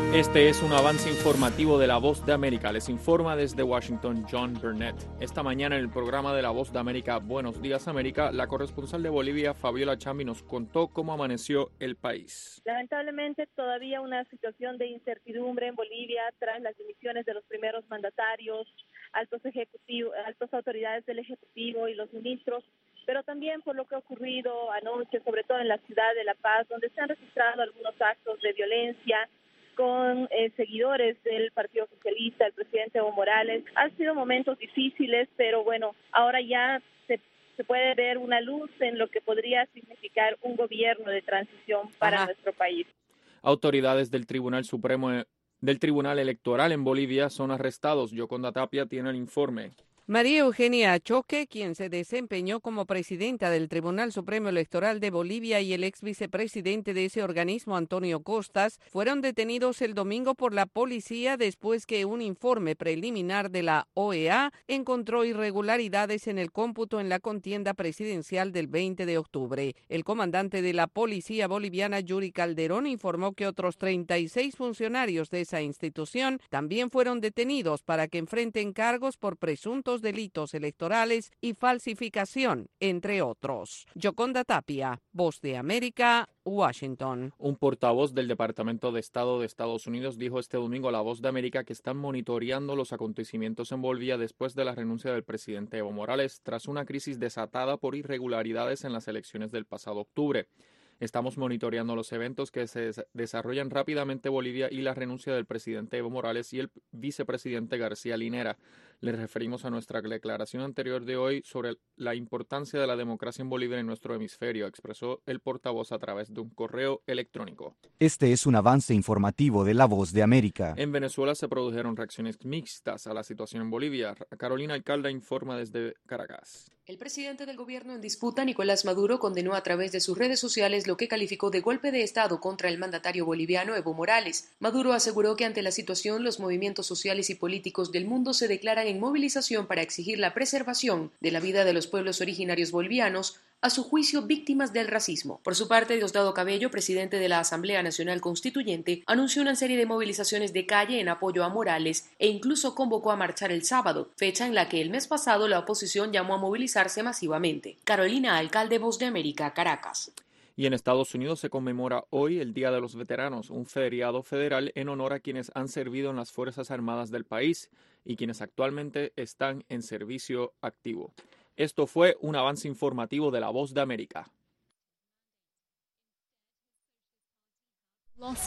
Este es un avance informativo de La Voz de América. Les informa desde Washington John Burnett. Esta mañana en el programa de La Voz de América, Buenos Días América, la corresponsal de Bolivia, Fabiola Chambi, nos contó cómo amaneció el país. Lamentablemente, todavía una situación de incertidumbre en Bolivia tras las dimisiones de los primeros mandatarios, altas autoridades del Ejecutivo y los ministros, pero también por lo que ha ocurrido anoche, sobre todo en la ciudad de La Paz, donde se han registrado algunos actos de violencia con seguidores del Partido Socialista, el presidente Evo Morales. Han sido momentos difíciles, pero bueno, ahora ya se puede ver una luz en lo que podría significar un gobierno de transición para nuestro país. Autoridades del Tribunal Supremo del Tribunal Electoral en Bolivia son arrestados. Yoconda Tapia tiene el informe. María Eugenia Achoque, quien se desempeñó como presidenta del Tribunal Supremo Electoral de Bolivia, y el ex vicepresidente de ese organismo, Antonio Costas, fueron detenidos el domingo por la policía después que un informe preliminar de la OEA encontró irregularidades en el cómputo en la contienda presidencial del 20 de octubre. El comandante de la policía boliviana, Yuri Calderón, informó que otros 36 funcionarios de esa institución también fueron detenidos para que enfrenten cargos por presuntos delitos electorales y falsificación, entre otros. Yoconda Tapia, Voz de América, Washington. Un portavoz del Departamento de Estado de Estados Unidos dijo este domingo a La Voz de América que están monitoreando los acontecimientos en Bolivia después de la renuncia del presidente Evo Morales tras una crisis desatada por irregularidades en las elecciones del pasado octubre. Estamos monitoreando los eventos que se desarrollan rápidamente en Bolivia y la renuncia del presidente Evo Morales y el vicepresidente García Linera. Le referimos a nuestra declaración anterior de hoy sobre la importancia de la democracia en Bolivia y en nuestro hemisferio, expresó el portavoz a través de un correo electrónico. Este es un avance informativo de La Voz de América. En Venezuela se produjeron reacciones mixtas a la situación en Bolivia. Carolina Alcalde informa desde Caracas. El presidente del gobierno en disputa, Nicolás Maduro, condenó a través de sus redes sociales lo que calificó de golpe de Estado contra el mandatario boliviano Evo Morales. Maduro aseguró que ante la situación los movimientos sociales y políticos del mundo se declaran en movilización para exigir la preservación de la vida de los pueblos originarios bolivianos, a su juicio víctimas del racismo. Por su parte, Diosdado Cabello, presidente de la Asamblea Nacional Constituyente, anunció una serie de movilizaciones de calle en apoyo a Morales e incluso convocó a marchar el sábado, fecha en la que el mes pasado la oposición llamó a movilizarse masivamente. Carolina Alcalde, Voz de América, Caracas. Y en Estados Unidos se conmemora hoy el Día de los Veteranos, un feriado federal en honor a quienes han servido en las Fuerzas Armadas del país y quienes actualmente están en servicio activo. Esto fue un avance informativo de La Voz de América.